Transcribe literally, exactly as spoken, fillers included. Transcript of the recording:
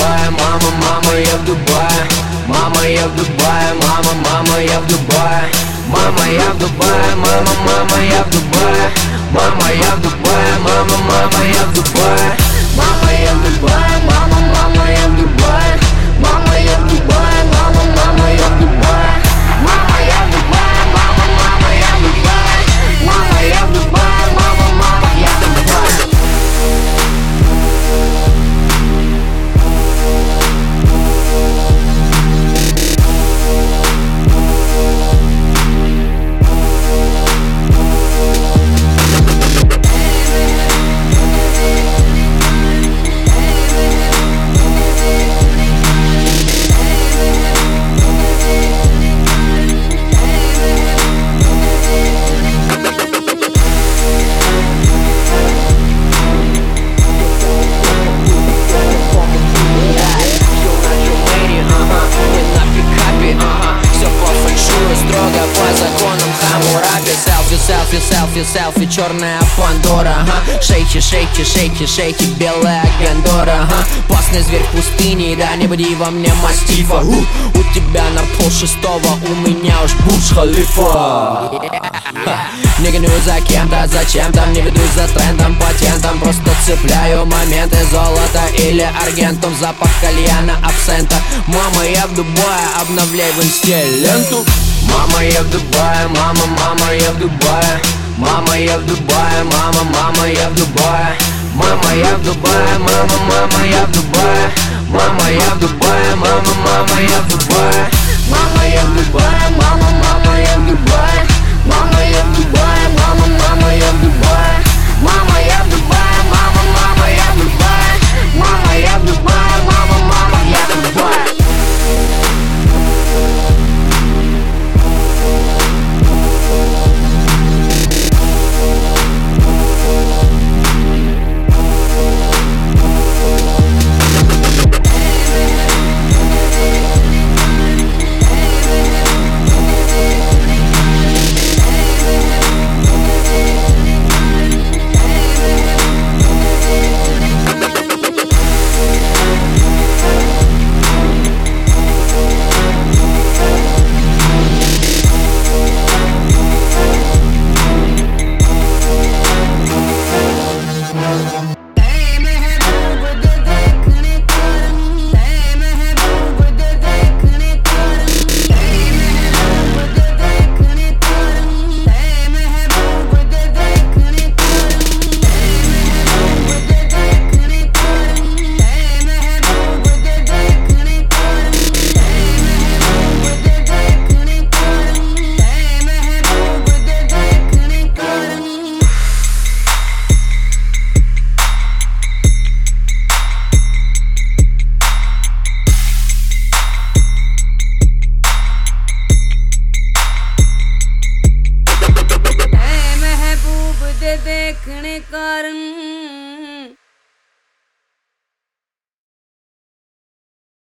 Дубае, мама, мама, я в Дубае. Мама, я в Дубае, мама, мама, я в Дубае. Мама, я в Дубае, мама, мама, я в Дубае. Мама, я в Дубае, мама, мама, я в Дубае. Мама, я в Дубае, мама, мама, я в Дубае. Мама, я в Дубае, мама, мама, я в Дубае. Мама, я в Дубае, мама, мама, я в Дубае. Мама, я в Дубае, мама, мама, я в Дубае. Селфи, селфи, селфи, черная Пандора, ага. Шейки, шейки, шейки, шейки, белая Гандора, ага. Опасный зверь в пустыне, да не буди во мне мастифа. У, у тебя на пол шестого, у меня уж Бурдж-Халифа. Не гонюсь за кем-то, зачем-то, не ведусь за трендом, патентом. Просто цепляю моменты, золото или аргентум. Запах кальяна, абсента. Мама, я в Дубае, обновляй в инсте ленту. Мама, я в Дубае, мама, мама, я в Дубае. Мама, я в Дубае, мама, мама, я в Дубае. Мама, я в Дубае, мама, мама, я в Дубае. Мама, я в Дубае, мама, мама, я в Дубае. Мама, я в Дубае, мама, мама, я в Дубае. Мама, я в Дубае, мама, мама, я в Дубае. Мама, я в Дубае, мама, мама, я в Дубае. Мама, я в Дубае, мама, мама, я в Дубае. देखने कारण